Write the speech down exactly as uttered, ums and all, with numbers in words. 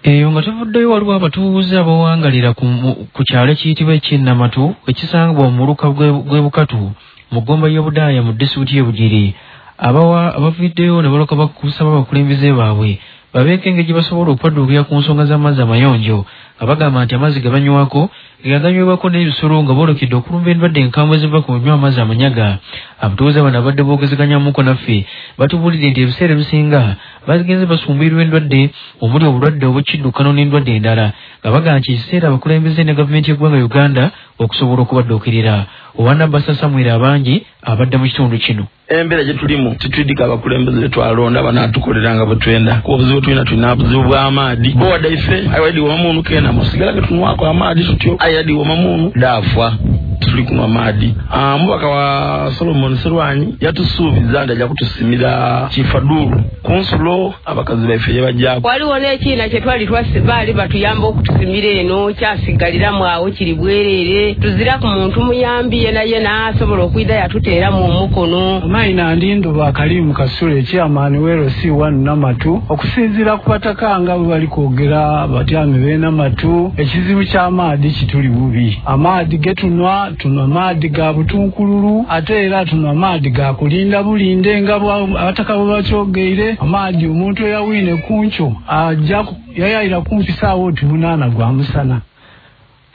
Eyo nga tuvuddeyo waliwo abatuuze abawangalira ku kyalo ekiyitibwa eky'Ennamatu ekisangibwa mu muluka gw'e Bukatu mu ggomba y'Obudaaya mu disitulikiti y'e Bugiri. Abawa abaviddeyo ne baloka bakusaba abakulembeze baabwe babeeko engeri basobola okwadduukira ku nsonga z'amazzi amayonjo nga bagamba nti amazzi gabanywako gaganywebwako n'ebisolo nga boolekidde okulumba endwadde enkambwe eziva ku kunywa amazzi amanyaga. Abatuuze bano abadde boogezeganyamuko naffe batubuulidde nti ebiseera ebisinga bagenze basumbuirwa endwadde omuli obulwadde obw'ekiddukano n'endwadde endala nga bagamba nti ekiseera abakulembeze ne gavumenti y'eggwanga Uganda okusobola okubadduukirira. Owannabasa Samuel abangi abadde mu kitundu kino. Embeera gye tulimu titwidika abakulembeze twalonda banaatukolera nga bwe twenda kuba obuzibu tulina tulina buzibu bw'amaadhi bo wadde ife ayadi wamamuunu kena musigala ge tunywako amaadhi tutyo ayadi wamamuunu daafwa tuli kunywa amaadhi. Omubaka wa Solomon Serwanyi yatusuubiza nti ajja kutusimira Kifadulu ku nsulo abakazi baffe gye bajjako. Waliwo n'ekiina kye twali baali batuyamba okutusimira eno kyasigaliramu awo kiri bwereere tuzira ku muntu muyambi ye naye n'asobola okuyida yatuteera mu mukono. Maina Ndindu Bakalimu Kasule chairman wero C one Namatu okusinzira ku batakanga bali kwogera batyami be Namatu ekizibu ky'amaadhi kituli bubi. Amaadhi getunwa tunwa maadhi ga butunkululu ate era tunwa maadhi ga kulinda bulinde nga abataka bakyogeire amaadhi omuntu yawine kuncho ajja yayayira kumpisa awo tumunana gwa musana.